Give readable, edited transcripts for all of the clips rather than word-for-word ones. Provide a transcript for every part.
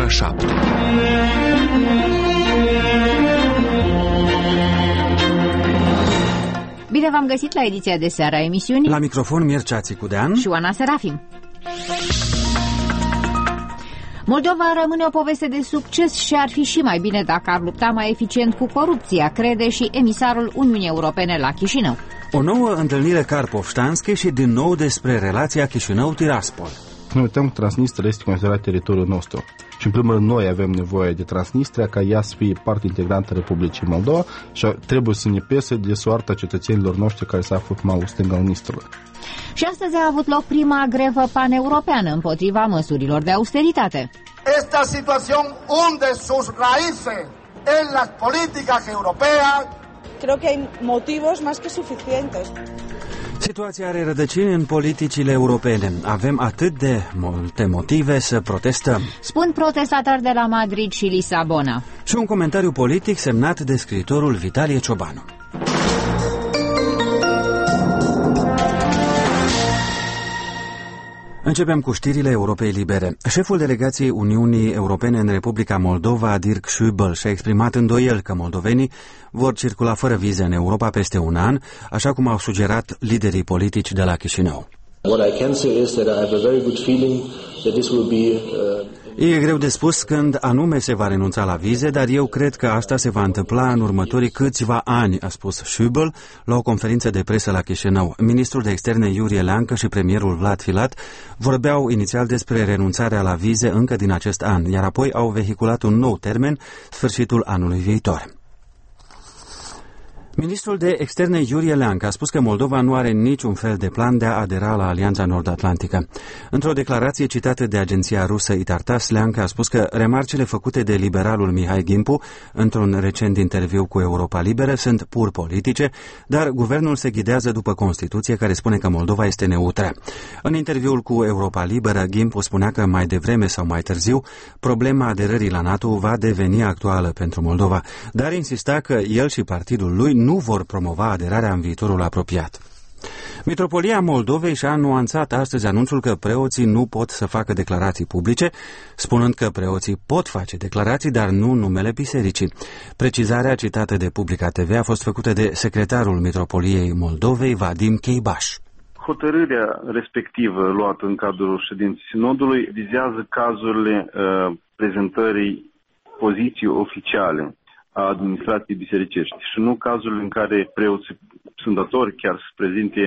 ora 7. Bine v-am găsit la ediția de seară a emisiunii. La microfon Mircea Țicudean și Oana Serafim. Moldova rămâne o poveste de succes și ar fi și mai bine dacă ar lupta mai eficient cu corupția, crede și emisarul Uniunii Europene la Chișinău. O nouă întâlnire Karpov-Ștanski și din nou despre relația Chișinău-Tiraspol. Noi uităm că Transnistria este considerat teritoriul nostru. Și în primul rând noi avem nevoie de Transnistria ca ea să fie parte integrantă a Republicii Moldova și trebuie să ne pese de soarta cetățenilor noștri care se află pe malul stâng al Nistrului. Și astăzi a avut loc prima grevă paneuropeană împotriva măsurilor de austeritate. Esta situación hunde sus raíces en las políticas europeas. Creo que hay motivos más que suficientes. Situația are rădăcini în politicile europene. Avem atât de multe motive să protestăm, spun protestatari de la Madrid și Lisabona. Și un comentariu politic semnat de scriitorul Vitalie Ciobanu. Începem cu știrile Europei Libere. Șeful delegației Uniunii Europene în Republica Moldova, Dirk Schübel, și-a exprimat îndoiel că moldovenii vor circula fără vize în Europa peste un an, așa cum au sugerat liderii politici de la Chișinău. E greu de spus când anume se va renunța la vize, dar eu cred că asta se va întâmpla în următorii câțiva ani, a spus Schübel la o conferință de presă la Chișinău. Ministrul de Externe Iurie Leancă și premierul Vlad Filat vorbeau inițial despre renunțarea la vize încă din acest an, iar apoi au vehiculat un nou termen, sfârșitul anului viitor. Ministrul de Externe Iurie Leancă a spus că Moldova nu are niciun fel de plan de a adera la Alianța Nord-Atlantică. Într-o declarație citată de agenția rusă Itartas, Leancă a spus că remarcile făcute de liberalul Mihai Gimpu într-un recent interviu cu Europa Liberă sunt pur politice, dar guvernul se ghidează după Constituție care spune că Moldova este neutră. În interviul cu Europa Liberă, Gimpu spunea că mai devreme sau mai târziu problema aderării la NATO va deveni actuală pentru Moldova, dar insista că el și partidul lui nu vor promova aderarea în viitorul apropiat. Mitropolia Moldovei și-a nuanțat astăzi anunțul că preoții nu pot să facă declarații publice, spunând că preoții pot face declarații, dar nu în numele bisericii. Precizarea citată de Publica TV a fost făcută de secretarul Mitropoliei Moldovei, Vadim Cheibaș. Hotărârea respectivă luată în cadrul ședinței sinodului vizează cazurile prezentării poziții oficiale a administrației bisericești și nu cazul în care preoții sunt datori chiar să prezinte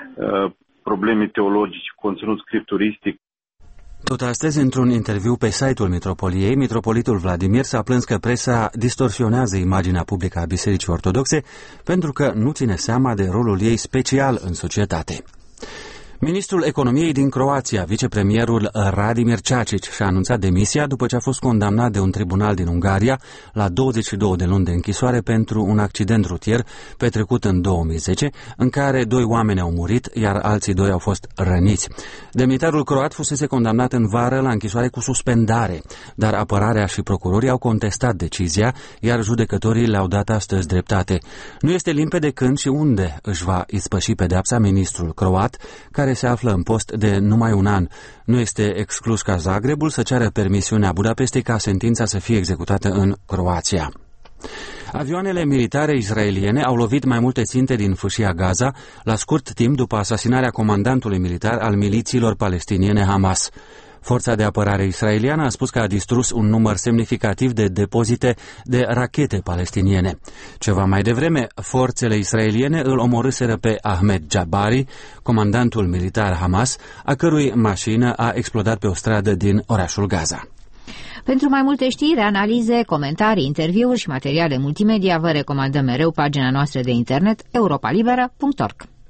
probleme teologice, conținut scripturistic. Tot astăzi, într-un interviu pe site-ul Mitropoliei, mitropolitul Vladimir s-a plâns că presa distorsionează imaginea publică a Bisericii Ortodoxe pentru că nu ține seama de rolul ei special în societate. Ministrul Economiei din Croația, vicepremierul Radimir Čačić, și-a anunțat demisia după ce a fost condamnat de un tribunal din Ungaria la 22 de luni de închisoare pentru un accident rutier petrecut în 2010, în care 2 oameni au murit, iar alții 2 au fost răniți. Demnitarul croat fusese condamnat în vară la închisoare cu suspendare, dar apărarea și procurorii au contestat decizia, iar judecătorii le-au dat astăzi dreptate. Nu este limpede când și unde își va ispăși pedeapsa ministrul croat, care se află în post de numai un an. Nu este exclus ca Zagrebul să ceară permisiunea Budapestei ca sentința să fie executată în Croația. Avioanele militare israeliene au lovit mai multe ținte din fâșia Gaza la scurt timp după asasinarea comandantului militar al milițiilor palestiniene Hamas. Forța de apărare israeliană a spus că a distrus un număr semnificativ de depozite de rachete palestiniene. Ceva mai devreme, forțele israeliene îl omorâseră pe Ahmed Jabari, comandantul militar Hamas, a cărui mașină a explodat pe o stradă din orașul Gaza. Pentru mai multe știri, analize, comentarii, interviuri și materiale multimedia, vă recomandăm mereu pagina noastră de internet europalibera.org.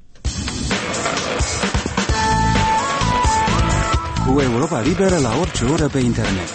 Cu Europa Liberă la orice oră pe internet.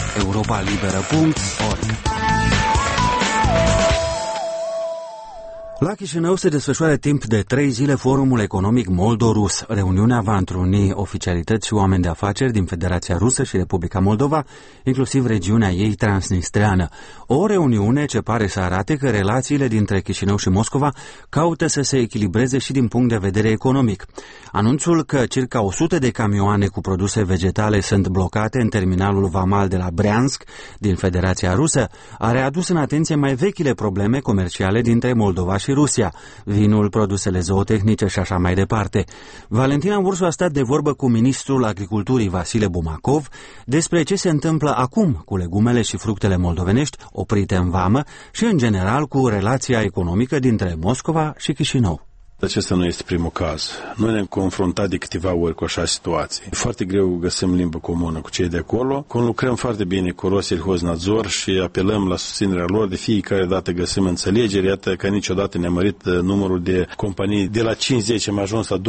www.europalibera.org. La Chișinău se desfășoară timp de 3 zile Forumul Economic Moldo-Rus. Reuniunea va întruni oficialități și oameni de afaceri din Federația Rusă și Republica Moldova, inclusiv regiunea ei transnistreană. O reuniune ce pare să arate că relațiile dintre Chișinău și Moscova caută să se echilibreze și din punct de vedere economic. Anunțul că circa 100 de camioane cu produse vegetale sunt blocate în terminalul vamal de la Bryansk din Federația Rusă a readus în atenție mai vechile probleme comerciale dintre Moldova și Rusia, vinul, produsele zootehnice și așa mai departe. Valentina Ursu a stat de vorbă cu ministrul agriculturii Vasile Bumacov despre ce se întâmplă acum cu legumele și fructele moldovenești oprite în vamă și, în general, cu relația economică dintre Moscova și Chișinău. Acesta nu este primul caz. Noi ne-am confruntat de câteva ori cu așa situații. E foarte greu găsim limbă comună cu cei de acolo. Lucrăm foarte bine cu Rossельхознадзор și apelăm la susținerea lor. De fiecare dată găsim înțelegeri. Iată că niciodată ne-a mărit numărul de companii. De la 50 am ajuns la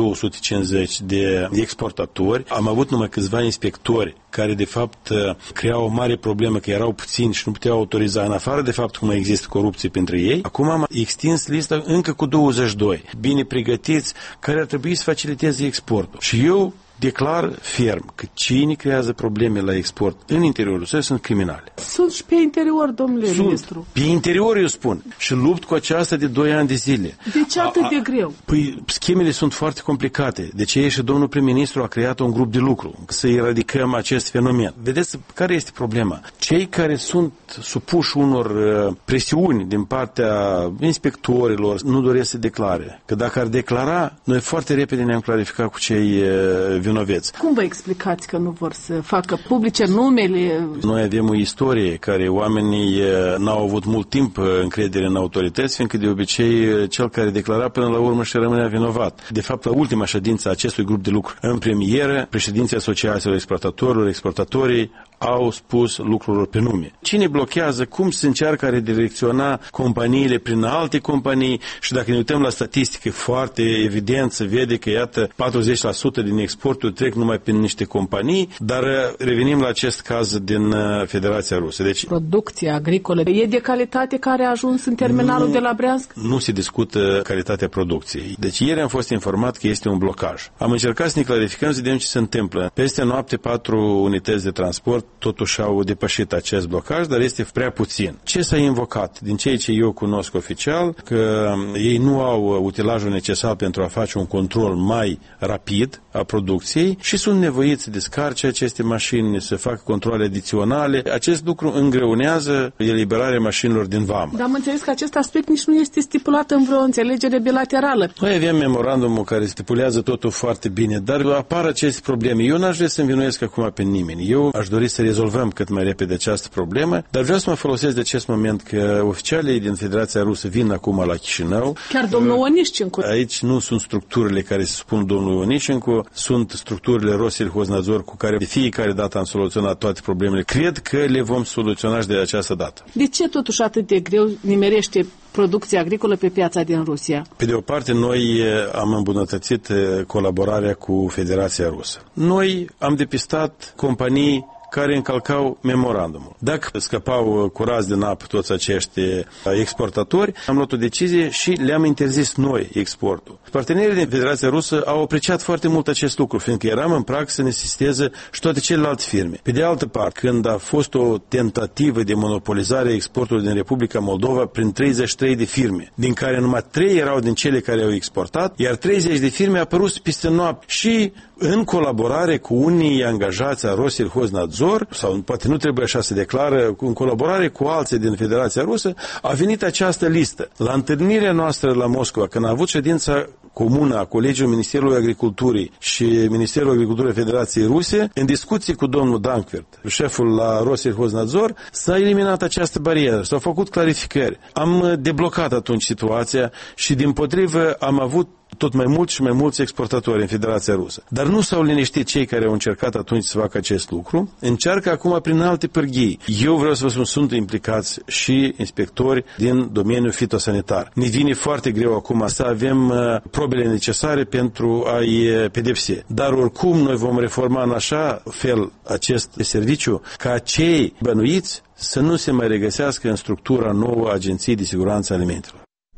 250 de exportatori. Am avut numai câțiva inspectori care de fapt creau o mare problemă, că erau puțini și nu puteau autoriza, în afară de fapt că mai există corupție printre ei. Acum am extins lista încă cu 22. Bine pregătiți, care ar trebui să faciliteze exportul. Și eu declar ferm că cine creează probleme la export în interiorul său sunt criminali. Sunt și pe interior, domnule ministru. Pe interior, eu spun. Și lupt cu aceasta de 2 ani de zile. De ce atât de greu? Păi, schemele sunt foarte complicate. De ce și domnul prim-ministru a creat un grup de lucru să eradicăm acest fenomen. Vedeți care este problema? Cei care sunt supuși unor presiuni din partea inspectorilor nu doresc să declare. Că dacă ar declara, noi foarte repede ne-am clarificat cu cei vinoveți. Cum vă explicați că nu vor să facă publice numele? Noi avem o istorie care oamenii n-au avut mult timp încredere în autorități, fiindcă de obicei cel care declara până la urmă și rămânea vinovat. De fapt, la ultima ședință a acestui grup de lucru în premieră, președinții Asociațiilor Exportatorilor, exportatorii au spus lucrurilor pe nume. Cine blochează, cum se încearcă a redirecționa companiile prin alte companii și dacă ne uităm la statistică, foarte evident se vede că iată 40% din exporturi trec numai prin niște companii, dar revenim la acest caz din Federația Rusă. Deci, producția agricolă e de calitate care a ajuns în terminalul de la Bryansk? Nu se discută calitatea producției. Deci ieri am fost informat că este un blocaj. Am încercat să ne clarificăm, să vedem ce se întâmplă. Peste noapte 4 unități de transport totuși au depășit acest blocaj, dar este prea puțin. Ce s-a invocat? Din ceea ce eu cunosc oficial, că ei nu au utilajul necesar pentru a face un control mai rapid a producției și sunt nevoiți să descarce aceste mașini, să facă controle adiționale. Acest lucru îngreunează eliberarea mașinilor din vamă. Dar am înțeles că acest aspect nici nu este stipulat în vreo înțelegere bilaterală. Noi avem memorandumul care stipulează totul foarte bine, dar apar aceste probleme. Eu n-aș vrea să învinuiesc acum pe nimeni. Eu aș dori să rezolvăm cât mai repede această problemă, dar vreau să mă folosesc de acest moment că oficialii din Federația Rusă vin acum la Chișinău. Chiar domnul Onișcencu. Aici nu sunt structurile care se spun domnul Onișcencu, sunt structurile Rossельхознадзор cu care de fiecare dată am soluționat toate problemele. Cred că le vom soluționa și de această dată. De ce totuși atât de greu nimerește producția agricolă pe piața din Rusia? Pe de o parte, noi am îmbunătățit colaborarea cu Federația Rusă. Noi am depistat companii care încălcau memorandumul. Dacă scăpau curați din apă toți acești exportatori, am luat o decizie și le-am interzis noi exportul. Partenerii din Federația Rusă au apreciat foarte mult acest lucru, fiindcă eram în prag să ne asisteze și toate celelalte firme. Pe de altă parte, când a fost o tentativă de monopolizare a exportului din Republica Moldova prin 33 de firme, din care numai 3 erau din cele care au exportat, iar 30 de firme au apărut peste noapte și în colaborare cu unii angajați a Rossельхознадзор, sau poate nu trebuie așa să declară, în colaborare cu alții din Federația Rusă, a venit această listă. La întâlnirea noastră la Moscova, când a avut ședința comună a Colegiului Ministerului Agriculturii și Ministerul Agriculturii Federației Ruse, în discuții cu domnul Dankvert, șeful la Rossельхознадзор, s-a eliminat această barieră, s-au făcut clarificări. Am deblocat atunci situația și dimpotrivă am avut tot mai mulți și mai mulți exportatori în Federația Rusă. Dar nu s-au liniștit cei care au încercat atunci să facă acest lucru. Încearcă acum prin alte pârghii. Eu vreau să vă spun, sunt implicați și inspectori din domeniul fitosanitar. Ne vine foarte greu acum să avem probele necesare pentru a-i pedepsi. Dar oricum noi vom reforma în așa fel acest serviciu ca cei bănuiți să nu se mai regăsească în structura nouă a Agenției de Siguranță Alimentelor.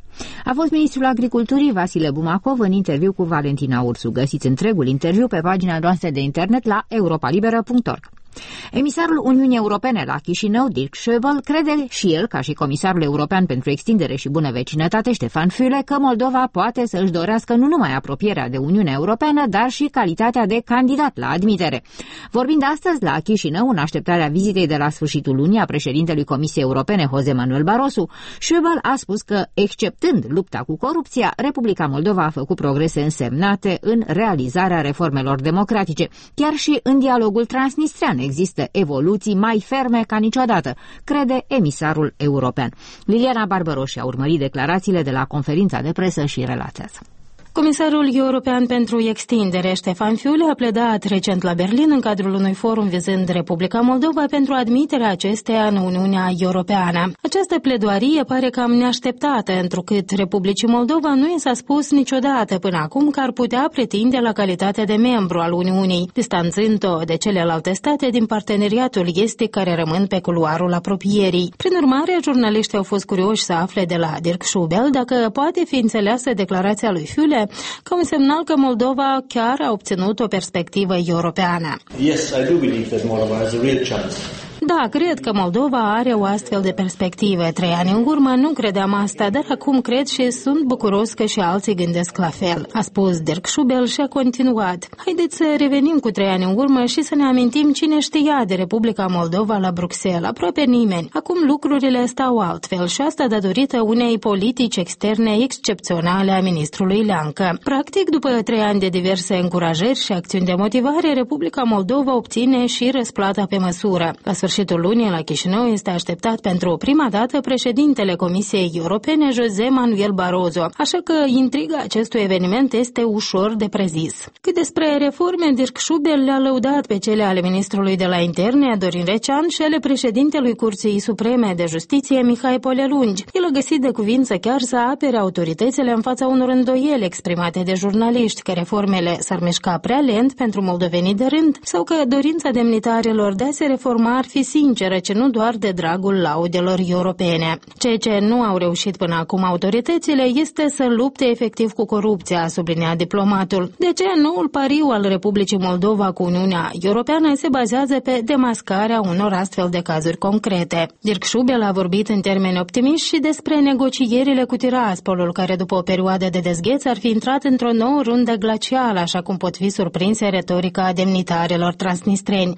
A fost ministrul agriculturii Vasile Bumacov în interviu cu Valentina Ursu. Găsiți întregul interviu pe pagina noastră de internet la europalibera.org. Emisarul Uniunii Europene la Chișinău, Dirk Schöbel, crede și el, ca și comisarul european pentru extindere și bună vecinătate, Ștefan Füle, că Moldova poate să își dorească nu numai apropierea de Uniunea Europeană, dar și calitatea de candidat la admitere. Vorbind astăzi la Chișinău, în așteptarea vizitei de la sfârșitul lunii a președintelui Comisiei Europene, José Manuel Barroso, Schöbel a spus că, exceptând lupta cu corupția, Republica Moldova a făcut progrese însemnate în realizarea reformelor democratice. Chiar și în dialogul transnistrean există evoluții mai ferme ca niciodată, crede emisarul european. Liliana Barbaroși a urmărit declarațiile de la conferința de presă și relatează. Comisarul european pentru extindere, Ștefan Füle, a pledat recent la Berlin în cadrul unui forum vizând Republica Moldova pentru admiterea acesteia în Uniunea Europeană. Această pledoarie pare cam neașteptată, întrucât Republicii Moldova nu i s-a spus niciodată până acum că ar putea pretinde la calitatea de membru al Uniunii, distanțând-o de celelalte state din parteneriatul estic care rămân pe culoarul apropierii. Prin urmare, jurnaliștii au fost curioși să afle de la Dirk Schöbel dacă poate fi înțeleasă declarația lui Füle ca un semnal că Moldova chiar a obținut o perspectivă europeană. Yes, I do believe that Moldova has a real chance. Da, cred că Moldova are o astfel de perspectivă. 3 ani în urmă nu credeam asta, dar acum cred și sunt bucuros că și alții gândesc la fel, a spus Dirk Schöbel și a continuat. Haideți să revenim cu 3 ani în urmă și să ne amintim cine știa de Republica Moldova la Bruxelles. Aproape nimeni. Acum lucrurile stau altfel și asta datorită unei politici externe excepționale a ministrului Leancă. Practic, după 3 ani de diverse încurajări și acțiuni de motivare, Republica Moldova obține și răsplata pe măsură. La sfârșitul lunii, la Chișinău, este așteptat pentru prima dată președintele Comisiei Europene, José Manuel Barroso, așa că intriga acestui eveniment este ușor de prezis. Cât despre reforme, Dirk Schöbel le-a lăudat pe cele ale ministrului de la interne, Dorin Recean, și ale președintelui Curții Supreme de Justiție, Mihai Polelungi. El a găsit de cuvință chiar să apere autoritățile în fața unor îndoieli exprimate de jurnaliști că reformele s-ar mișca prea lent pentru moldovenii de rând sau că dorința demnitarilor de a se reforma ar fi sinceră, ci nu doar de dragul laudelor europene. Ceea ce nu au reușit până acum autoritățile este să lupte efectiv cu corupția, a subliniat diplomatul. De aceea, noul pariu al Republicii Moldova cu Uniunea Europeană se bazează pe demascarea unor astfel de cazuri concrete. Dirk Schöbel a vorbit în termeni optimiști și despre negocierile cu Tiraspolul, care după o perioadă de dezgheț ar fi intrat într-o nouă rundă glacială, așa cum pot fi surprinse retorica demnitarilor transnistreni.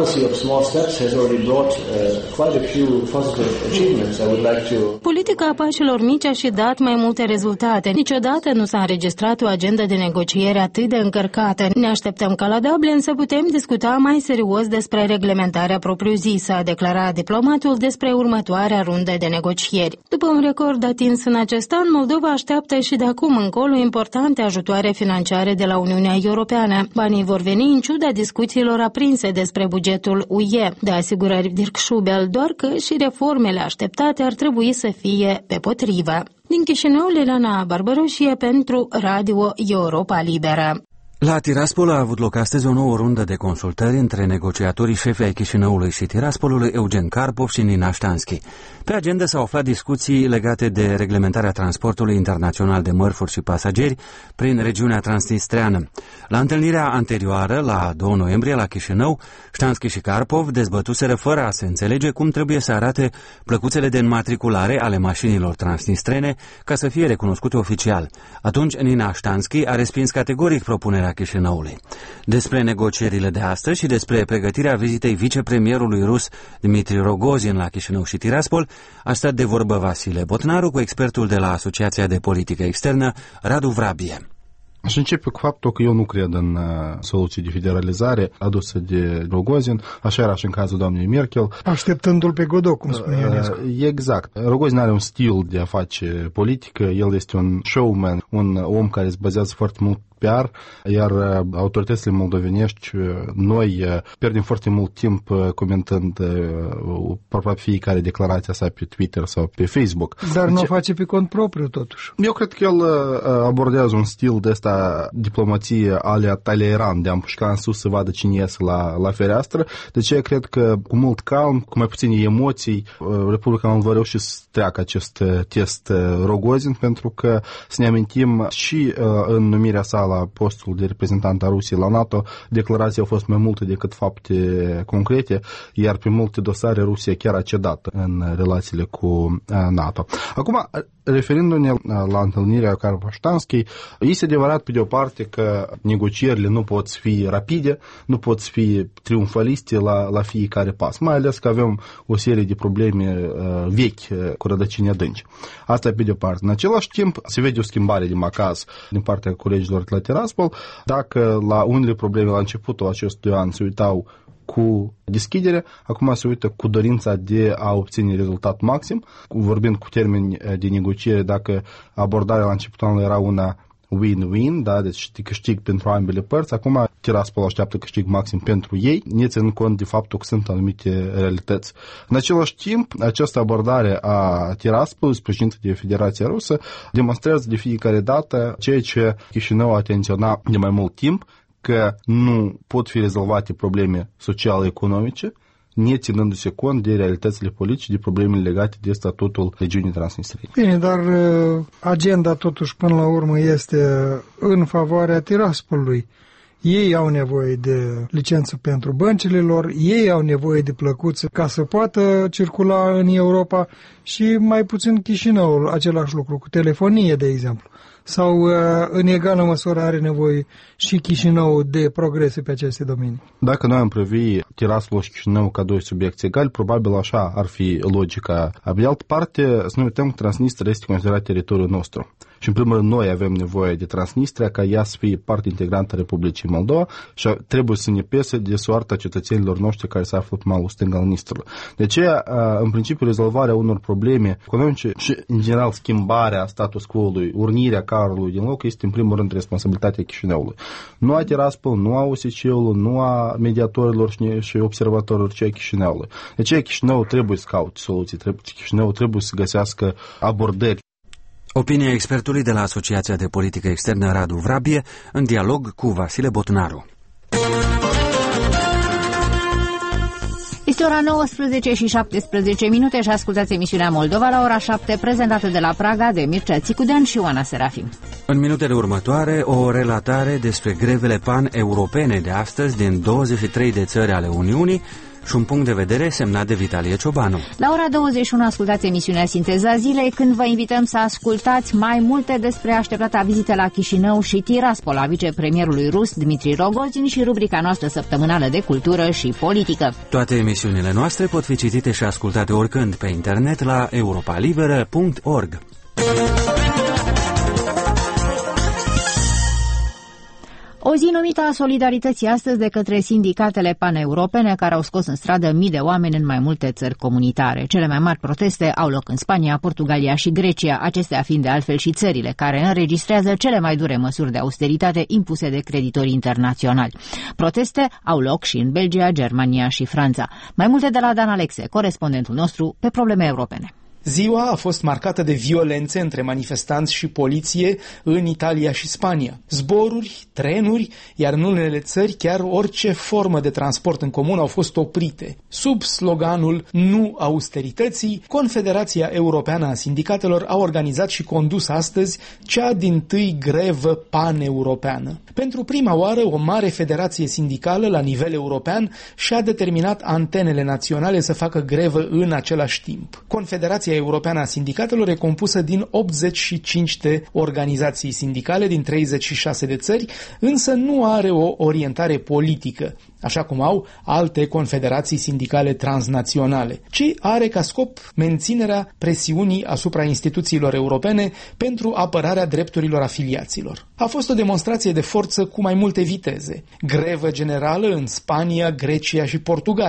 Politica pașilor mici a și dat mai multe rezultate. Niciodată nu s-a înregistrat o agendă de negociere atât de încărcată. Ne așteptăm ca la Dublin să putem discuta mai serios despre reglementarea propriu-zisă, a declarat diplomatul despre următoarea rundă de negocieri. După un record atins în acest an, Moldova așteaptă și de acum încolo importante ajutoare financiare de la Uniunea Europeană. Banii vor veni în ciuda discuțiilor aprinse despre bugetul UE, de asigurări Dirk Schöbel, doar că și reformele așteptate ar trebui să fie pe potrivă. Din Chișinău, Liliana Barbaroșie pentru Radio Europa Liberă. La Tiraspol a avut loc astăzi o nouă rundă de consultări între negociatorii șefi ai Chișinăului și Tiraspolului, Eugen Karpov și Nina Ștanski. Pe agenda s-au aflat discuții legate de reglementarea transportului internațional de mărfuri și pasageri prin regiunea transnistreană. La întâlnirea anterioară, la 2 noiembrie, la Chișinău, Ștanski și Karpov dezbătuseră fără a se înțelege cum trebuie să arate plăcuțele de înmatriculare ale mașinilor transnistrene ca să fie recunoscute oficial. Atunci Nina Ștanski a respins categoric propunerea Chișinăului. Despre negocierile de astăzi și despre pregătirea vizitei vicepremierului rus Dmitri Rogozin la Chișinău și Tiraspol a stat de vorbă Vasile Botnaru cu expertul de la Asociația de Politică Externă, Radu Vrabie. Aș începe cu faptul că eu nu cred în soluții de federalizare adusă de Rogozin, așa era și în cazul doamnei Merkel. Așteptându-l pe Godot, cum spune Ionescu. Exact. Rogozin are un stil de a face politică, el este un showman, un om care se bazează foarte mult PR, iar autoritățile moldovenești, noi pierdem foarte mult timp comentând aproape fiecare declarație sa pe Twitter sau pe Facebook. Dar nu o face pe cont propriu, totuși. Eu cred că el abordează un stil de ăsta diplomație alea Talleyrand, de a împușca în sus să vadă cine iese la fereastră. De ce cred că cu mult calm, cu mai puține emoții, Republica Moldova reuși să treacă acest test Rogozin, pentru că, să ne amintim, și în numirea sa la postul de reprezentant a Rusiei la NATO, declarații au fost mai multe decât fapte concrete, iar pe multe dosare Rusia chiar a cedat în relațiile cu NATO. Acum, referindu-ne la întâlnirea Carpaștanski, este adevărat pe de o parte că negocierile nu pot fi rapide, nu pot fi triumfaliste la fiecare pas, mai ales că avem o serie de probleme vechi cu rădăcini adânci. Asta pe de o parte. În același timp, se vede o schimbare de macaz din partea colegilor de la Tiraspol. Dacă la unele probleme la începutul acestui an se uitau cu deschidere, acum se uită cu dorința de a obține rezultat maxim, vorbind cu termeni de negociere, dacă abordarea la începutul anului era una win-win, da, deci câștig pentru ambele părți, acum Tiraspol așteaptă câștig maxim pentru ei, ne ținând cont de faptul că sunt anumite realități. În același timp, această abordare a Tiraspol, sprijinită de Federația Rusă, demonstrează de fiecare dată ceea ce Chișinău atenționa de mai mult timp, că nu pot fi rezolvate probleme sociale-economice, neținându-se cont de realitățile politice, de problemele legate de statutul regiunii Transnistriei. Bine, dar agenda totuși până la urmă este în favoarea Tiraspolului. Ei au nevoie de licență pentru băncile lor, ei au nevoie de plăcuțe ca să poată circula în Europa și mai puțin Chișinăul, același lucru cu telefonie, de exemplu. Sau în egală măsură are nevoie și Chișinău de progrese pe aceste domenii? Dacă noi am privi Tiraspol și Chișinău ca doi subiecti egali, probabil așa ar fi logica. De altă parte, să nu uităm că Transnistria este considerat teritoriul nostru. Și în primul rând noi avem nevoie de Transnistria ca ea să fie parte integrantă a Republicii Moldova și trebuie să ne pese de soarta cetățenilor noștri care se află pe malul stâng al Nistrului. De aceea, în principiu, rezolvarea unor probleme economice și, în general, schimbarea status quo-ului, urnirea carului din loc, este în primul rând responsabilitatea Chișinăului. Nu a Tiraspol, nu a OSCE-ului, nu a mediatorilor și observatorilor, ci a Chișinăului. De aceea Chișinăul trebuie să caute soluții, Chișinăul trebuie să găsească abordări. Opinia expertului de la Asociația de Politică Externă Radu Vrabie, în dialog cu Vasile Botnaru. Este ora 19 și 17 minute și ascultați emisiunea Moldova la ora 7, prezentată de la Praga de Mircea Țicudean și Oana Serafim. În minutele următoare, o relatare despre grevele pan-europene de astăzi din 23 de țări ale Uniunii și un punct de vedere semnat de Vitalie Ciobanu. La ora 21 ascultați emisiunea Sinteza Zilei, când vă invităm să ascultați mai multe despre așteptata vizită la Chișinău și Tiraspol a vicepremierului rus Dmitri Rogozin și rubrica noastră săptămânală de cultură și politică. Toate emisiunile noastre pot fi citite și ascultate oricând pe internet la europalibera.org. O zi numită a solidarității astăzi de către sindicatele paneuropene care au scos în stradă mii de oameni în mai multe țări comunitare. Cele mai mari proteste au loc în Spania, Portugalia și Grecia, acestea fiind de altfel și țările care înregistrează cele mai dure măsuri de austeritate impuse de creditorii internaționali. Proteste au loc și în Belgia, Germania și Franța. Mai multe de la Dan Alexe, corespondentul nostru pe probleme europene. Ziua a fost marcată de violențe între manifestanți și poliție în Italia și Spania. Zboruri, trenuri, iar în unele țări chiar orice formă de transport în comun au fost oprite. Sub sloganul Nu austerității, Confederația Europeană a Sindicatelor a organizat și condus astăzi cea dintâi grevă paneuropeană. Pentru prima oară, o mare federație sindicală la nivel european și-a determinat antenele naționale să facă grevă în același timp. Confederația Europeană a Sindicatelor e compusă din 85 de organizații sindicale din 36 de țări, însă nu are o orientare politică, așa cum au alte confederații sindicale transnaționale, ci are ca scop menținerea presiunii asupra instituțiilor europene pentru apărarea drepturilor afiliaților. A fost o demonstrație de forță cu mai multe viteze. Grevă generală în Spania, Grecia și Portugalia.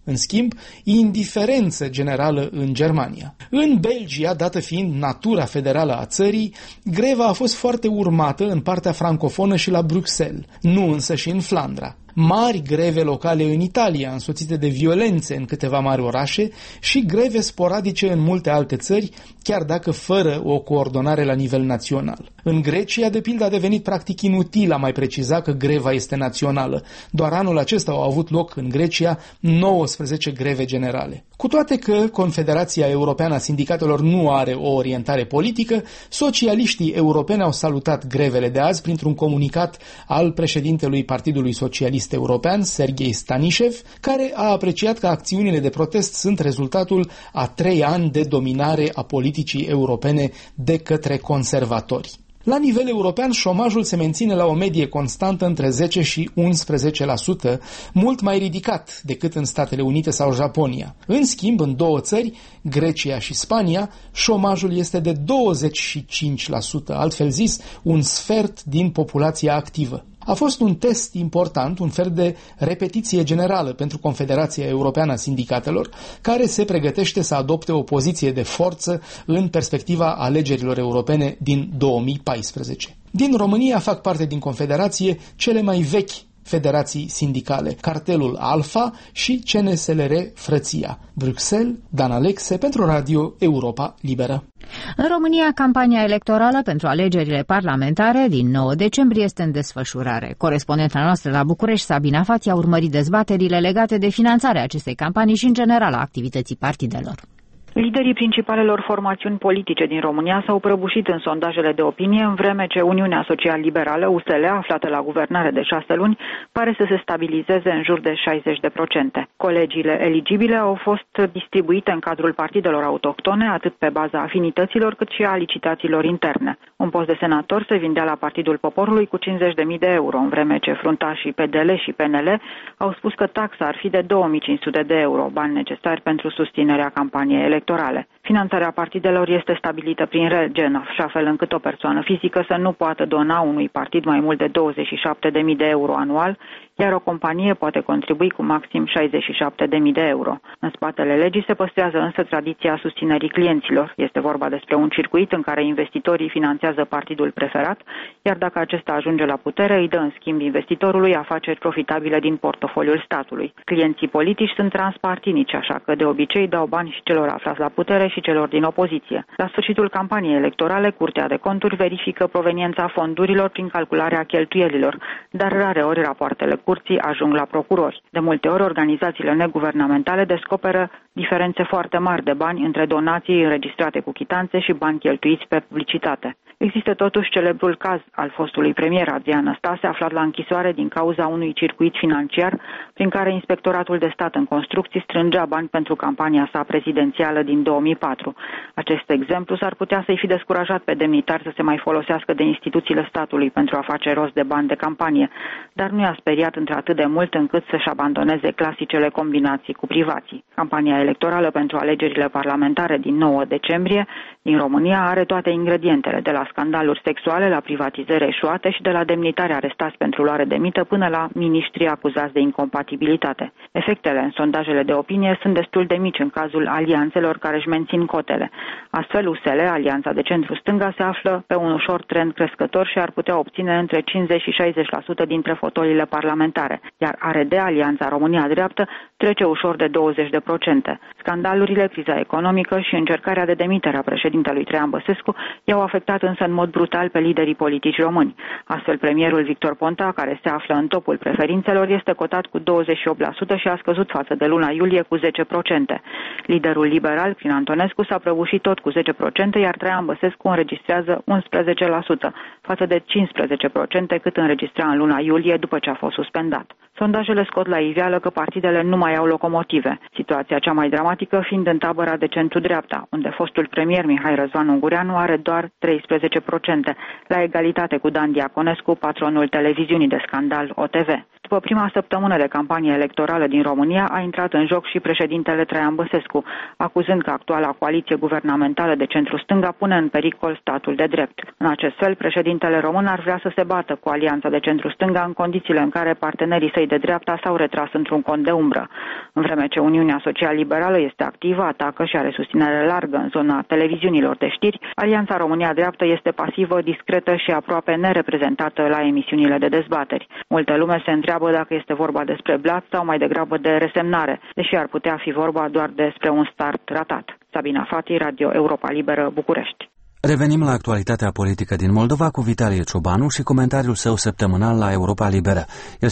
În schimb, indiferență generală în Germania. În Belgia, dată fiind natura federală a țării, greva a fost foarte urmată în partea francofonă și la Bruxelles, nu însă și în Flandra. Mari greve locale în Italia, însoțite de violențe în câteva mari orașe și greve sporadice în multe alte țări, chiar dacă fără o coordonare la nivel național. În Grecia, de pildă, a devenit practic inutil a mai preciza că greva este națională. Doar anul acesta au avut loc în Grecia 19 greve generale. Cu toate că Confederația Europeană a Sindicatelor nu are o orientare politică, socialiștii europeni au salutat grevele de azi printr-un comunicat al președintelui Partidului Socialist European, Serghei Stanișev, care a apreciat că acțiunile de protest sunt rezultatul a 3 ani de dominare a politicii europene de către conservatori. La nivel european, șomajul se menține la o medie constantă între 10 și 11%, mult mai ridicat decât în Statele Unite sau Japonia. În schimb, în două țări, Grecia și Spania, șomajul este de 25%, altfel zis, un sfert din populația activă. A fost un test important, un fel de repetiție generală pentru Confederația Europeană a Sindicatelor, care se pregătește să adopte o poziție de forță în perspectiva alegerilor europene din 2014. Din România fac parte din Confederație cele mai vechi federații sindicale, Cartelul Alfa și CNSLR Frăția. Bruxelles, Dan Alexe pentru Radio Europa Liberă. În România, campania electorală pentru alegerile parlamentare din 9 decembrie este în desfășurare. Corespondenta noastră la București, Sabina Fați, a urmărit dezbaterile legate de finanțarea acestei campanii și, în general, a activității partidelor. Liderii principalelor formațiuni politice din România s-au prăbușit în sondajele de opinie, în vreme ce Uniunea Social-Liberală, USL, aflată la guvernare de 6 luni, pare să se stabilizeze în jur de 60%. Colegiile eligibile au fost distribuite în cadrul partidelor autohtone, atât pe baza afinităților, cât și a licitațiilor interne. Un post de senator se vindea la Partidul Poporului cu 50.000 de euro, în vreme ce fruntașii PDL și PNL au spus că taxa ar fi de 2.500 de euro, bani necesari pentru susținerea campaniei electorale. Finanțarea partidelor este stabilită prin lege, în așa fel încât o persoană fizică să nu poată dona unui partid mai mult de 27.000 de euro anual, iar o companie poate contribui cu maxim 67.000 de euro. În spatele legii se păstrează însă tradiția susținerii clienților. Este vorba despre un circuit în care investitorii finanțează partidul preferat, iar dacă acesta ajunge la putere, îi dă în schimb investitorului afaceri profitabile din portofoliul statului. Clienții politici sunt transpartinici, așa că de obicei dau bani și celor aflați la putere și celor din opoziție. La sfârșitul campaniei electorale, Curtea de Conturi verifică proveniența fondurilor prin calcularea cheltuielilor, dar rareori rapoartele curții ajung la procurori. De multe ori, organizațiile neguvernamentale descoperă diferențe foarte mari de bani între donații înregistrate cu chitanțe și bani cheltuiți pe publicitate. Există totuși celebrul caz al fostului premier Adrian Năstase, aflat la închisoare din cauza unui circuit financiar prin care Inspectoratul de Stat în Construcții strângea bani pentru campania sa prezidențială din 2004. Acest exemplu s-ar putea să-i fi descurajat pe demnitari să se mai folosească de instituțiile statului pentru a face rost de bani de campanie, dar nu i-a speriat într-atât de mult încât să-și abandoneze clasicele combinații cu privații. Campania electorală pentru alegerile parlamentare din 9 decembrie din România are toate ingredientele, de la scandaluri sexuale, la privatizări eșuate și de la demnitari arestați pentru luare de mită până la miniștri acuzați de incompatibilitate. Efectele în sondajele de opinie sunt destul de mici în cazul alianțelor care își mențin cotele. Astfel, USL, alianța de centru-stânga, se află pe un ușor trend crescător și ar putea obține între 50 și 60% dintre fotoliile parlamentare, iar ARD, alianța România Dreaptă, trece ușor de 20%. Scandalurile, criza economică și încercarea de demitere a președintelui Traian Băsescu i-au afectat însă în mod brutal pe liderii politici români. Astfel, premierul Victor Ponta, care se află în topul preferințelor, este cotat cu 28% și a scăzut față de luna iulie cu 10%. Liderul liberal, Crin Antonescu, s-a prăbușit tot cu 10%, iar Traian Băsescu înregistrează 11%, față de 15% cât înregistra în luna iulie după ce a fost suspendat. Sondajele scot la iveală că partidele nu mai au locomotive, situația cea mai dramatică fiind în tabăra de centru-dreapta, unde fostul premier Mihai Răzvan Ungureanu are doar 13%, la egalitate cu Dan Diaconescu, patronul televiziunii de scandal OTV. După prima săptămână de campanie electorală din România, a intrat în joc și președintele Traian Băsescu, acuzând că actuala coaliție guvernamentală de centru-stânga pune în pericol statul de drept. În acest fel, președintele român ar vrea să se bată cu alianța de centru-stânga în condițiile în care partenerii săi de dreapta s-au retras într-un cont de umbră. În vreme ce Uniunea Social-Liberală este activă, atacă și are susținere largă în zona televiziunilor de știri, Alianța România Dreaptă este pasivă, discretă și aproape nereprezentată la emisiunile de dezbateri. Multă lume se întreabă dacă este vorba despre blat sau mai degrabă de resemnare, deși ar putea fi vorba doar despre un start ratat. Sabina Fati, Radio Europa Liberă, București. Revenim la actualitatea politică din Moldova cu Vitalie Ciobanu și comentariul său săptămânal la Europa Liberă.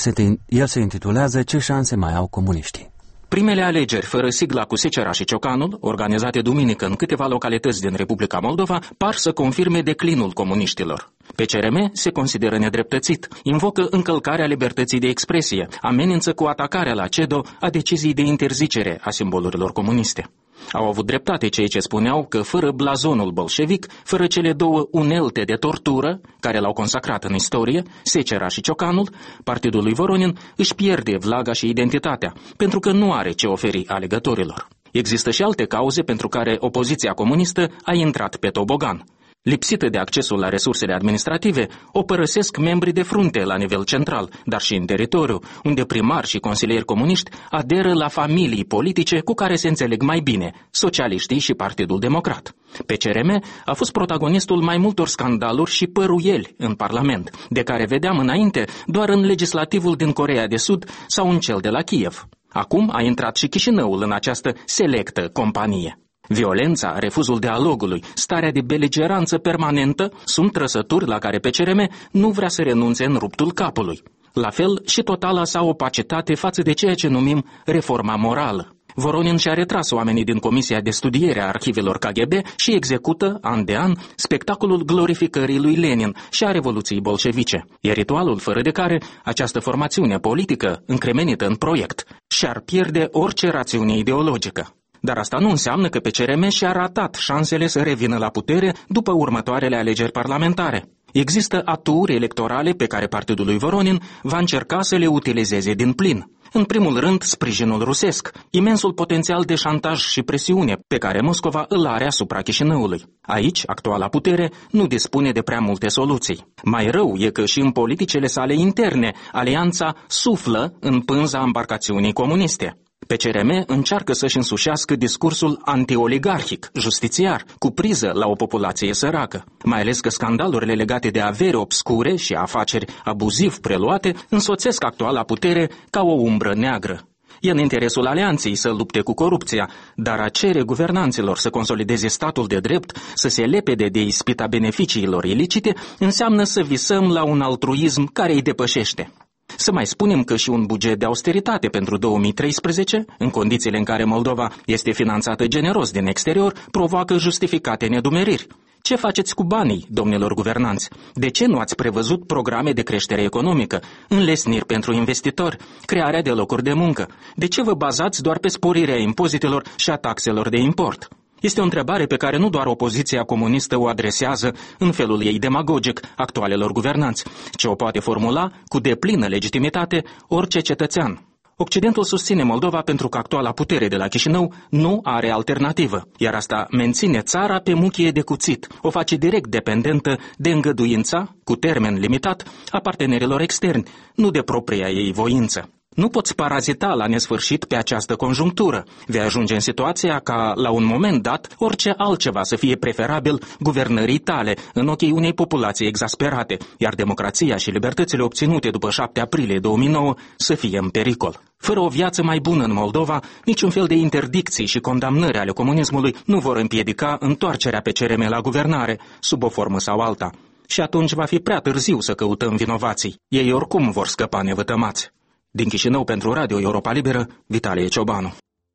El se intitulează Ce șanse mai au comuniștii? Primele alegeri fără sigla cu Secera și Ciocanul, organizate duminică în câteva localități din Republica Moldova, par să confirme declinul comuniștilor. PCRM se consideră nedreptățit, invocă încălcarea libertății de expresie, amenință cu atacarea la CEDO a deciziei de interzicere a simbolurilor comuniste. Au avut dreptate cei ce spuneau că fără blazonul bolșevic, fără cele două unelte de tortură care l-au consacrat în istorie, Secera și Ciocanul, partidul lui Voronin își pierde vlaga și identitatea, pentru că nu are ce oferi alegătorilor. Există și alte cauze pentru care opoziția comunistă a intrat pe tobogan. Lipsită de accesul la resursele administrative, o părăsesc membrii de frunte la nivel central, dar și în teritoriu, unde primari și consilieri comuniști aderă la familii politice cu care se înțeleg mai bine, socialiștii și Partidul Democrat. PCRM a fost protagonistul mai multor scandaluri și păruieli în Parlament, de care vedeam înainte doar în legislativul din Coreea de Sud sau în cel de la Kiev. Acum a intrat și Chișinăul în această selectă companie. Violența, refuzul dialogului, starea de beligeranță permanentă sunt trăsături la care PCRM nu vrea să renunțe în ruptul capului. La fel și totala sa opacitate față de ceea ce numim reforma morală. Voronin și-a retras oamenii din Comisia de Studiere a Arhivelor KGB și execută, an de an, spectacolul glorificării lui Lenin și a Revoluției bolșevice. E ritualul fără de care această formațiune politică, încremenită în proiect, și-ar pierde orice rațiune ideologică. Dar asta nu înseamnă că PCRM și-a ratat șansele să revină la putere după următoarele alegeri parlamentare. Există aturi electorale pe care partidul lui Voronin va încerca să le utilizeze din plin. În primul rând, sprijinul rusesc, imensul potențial de șantaj și presiune pe care Moscova îl are asupra Chișinăului. Aici, actuala putere nu dispune de prea multe soluții. Mai rău e că și în politicile sale interne, alianța suflă în pânza embarcațiunii comuniste. PCRM încearcă să-și însușească discursul anti-oligarhic, justițiar, cu priză la o populație săracă. Mai ales că scandalurile legate de avere obscure și afaceri abuziv preluate însoțesc actuala putere ca o umbră neagră. E în interesul alianței să lupte cu corupția, dar a cere guvernanților să consolideze statul de drept, să se lepede de ispita beneficiilor ilicite, înseamnă să visăm la un altruism care îi depășește. Să mai spunem că și un buget de austeritate pentru 2013, în condițiile în care Moldova este finanțată generos din exterior, provoacă justificate nedumeriri. Ce faceți cu banii, domnilor guvernanți? De ce nu ați prevăzut programe de creștere economică, înlesniri pentru investitori, crearea de locuri de muncă? De ce vă bazați doar pe sporirea impozitelor și a taxelor de import? Este o întrebare pe care nu doar opoziția comunistă o adresează în felul ei demagogic actualelor guvernanți, ci o poate formula cu deplină legitimitate orice cetățean. Occidentul susține Moldova pentru că actuala putere de la Chișinău nu are alternativă, iar asta menține țara pe muchie de cuțit, o face direct dependentă de îngăduința, cu termen limitat, a partenerilor externi, nu de propria ei voință. Nu poți parazita la nesfârșit pe această conjunctură. Vei ajunge în situația ca, la un moment dat, orice altceva să fie preferabil guvernării tale în ochii unei populații exasperate, iar democrația și libertățile obținute după 7 aprilie 2009 să fie în pericol. Fără o viață mai bună în Moldova, niciun fel de interdicții și condamnări ale comunismului nu vor împiedica întoarcerea PCRM la guvernare, sub o formă sau alta. Și atunci va fi prea târziu să căutăm vinovații. Ei oricum vor scăpa nevătămați. Din Chișinău pentru Radio Europa Liberă, Vitalie Ciobanu.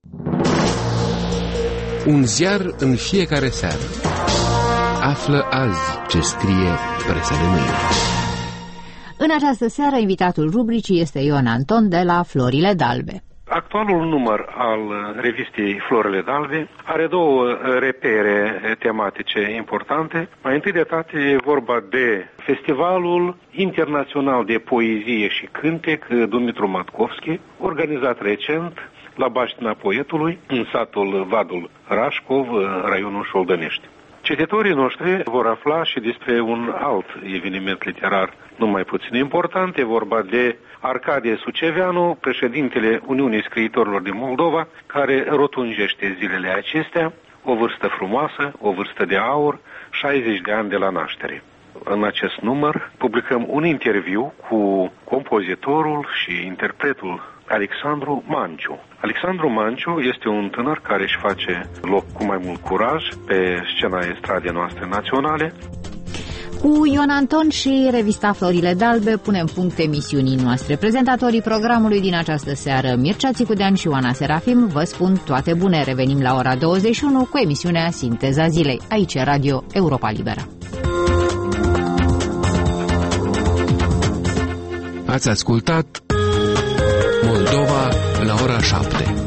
Un ziar în fiecare seară. Află azi ce scrie presa de mâine. În această seară, invitatul rubricii este Ion Anton de la Florile d'Albe. Actualul număr al revistei Florele d'Albe are două repere tematice importante. Mai întâi de toate e vorba de Festivalul Internațional de Poezie și Cântec Dumitru Matkovski, organizat recent la Baștina Poetului, în satul Vadul Rașcov, raionul Șoldănești. Cititorii noștri vor afla și despre un alt eveniment literar nu mai puțin important. E vorba de Arcadie Suceveanu, președintele Uniunii Scriitorilor din Moldova, care rotunjește zilele acestea, o vârstă frumoasă, o vârstă de aur, 60 de ani de la naștere. În acest număr publicăm un interviu cu compozitorul și interpretul Alexandru Manciu. Alexandru Manciu este un tânăr care își face loc cu mai mult curaj pe scena estradei noastre naționale. Cu Ion Anton și revista Florile d'Albe punem punct emisiunii noastre. Prezentatorii programului din această seară, Mircea Țicudean și Oana Serafim, vă spun toate bune. Revenim la ora 21 cu emisiunea Sinteza Zilei, aici Radio Europa Liberă. Ați ascultat Moldova la ora 7.